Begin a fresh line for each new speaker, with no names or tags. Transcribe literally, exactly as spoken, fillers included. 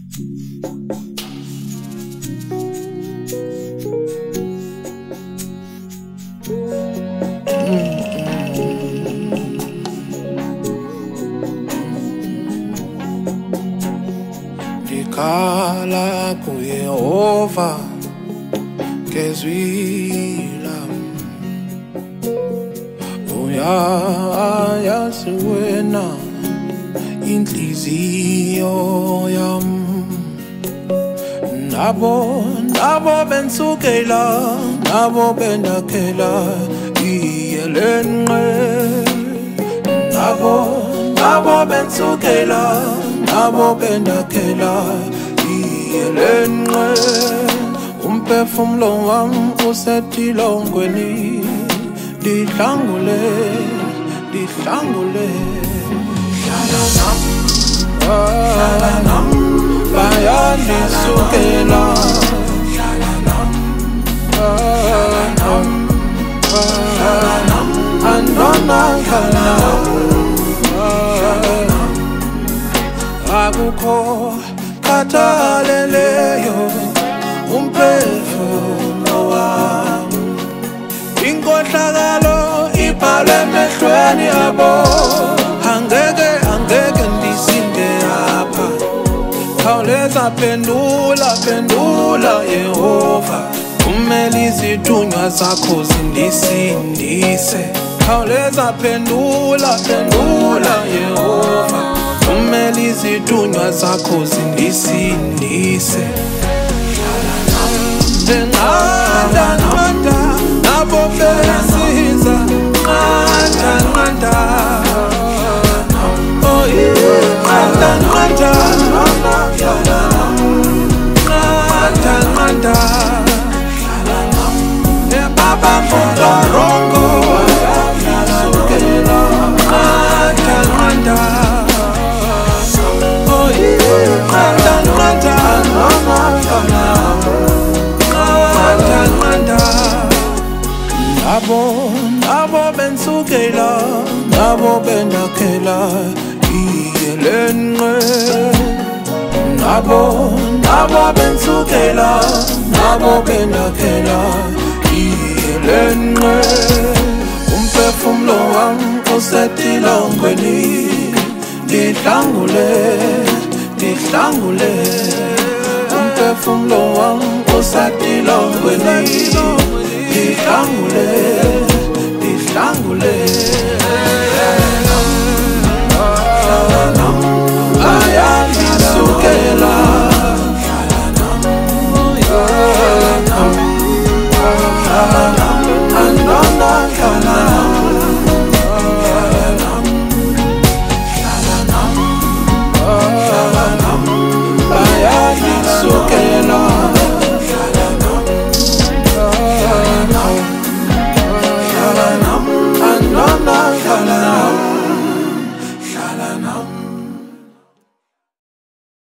Ndikhala kuYehova ngezwi lami, uyayazi wena inhliziyo yami. Nabo nabo bensukela, nabo bendakhela iyelenqe. Nabo nabo bensukela, nabo bendakhela iyelenqe. Umphefumulo wami usetilongweni, dihlangule, dihlangule. Hlala nami, hlala nami, bayandisukela. Hlala nami, hlala nami, hlala nami, andonakala. Akukho khathaleleyo umphefumulo wami. Inkohlakalo ibhalwe emehlweni abo, angeke angeke ndisinde apha. Khawuleza phendula, phendula Yehova, kumele izithunywa zakho zindisindise. Khawuleza phendula, phendula Yehova, kumele izithunywa zakho zindisindise. Nqanda nqanda nabo besiza, nqanda nqanda. Oh yeah, nqanda nqanda, nqanda nqanda. Ne baba mutorongo, nqanda nqanda. Oh yeah, nqanda nqanda. Nabo nabo bensukela, nabo bendakhela iyelenqe. Nabo nabo bensukela, nabo bendakhela iyelenqe. Umphefumulo wami usetilongweni, dihlangule, dihlangule. Umphefumulo wami usetilongweni, dihlangule.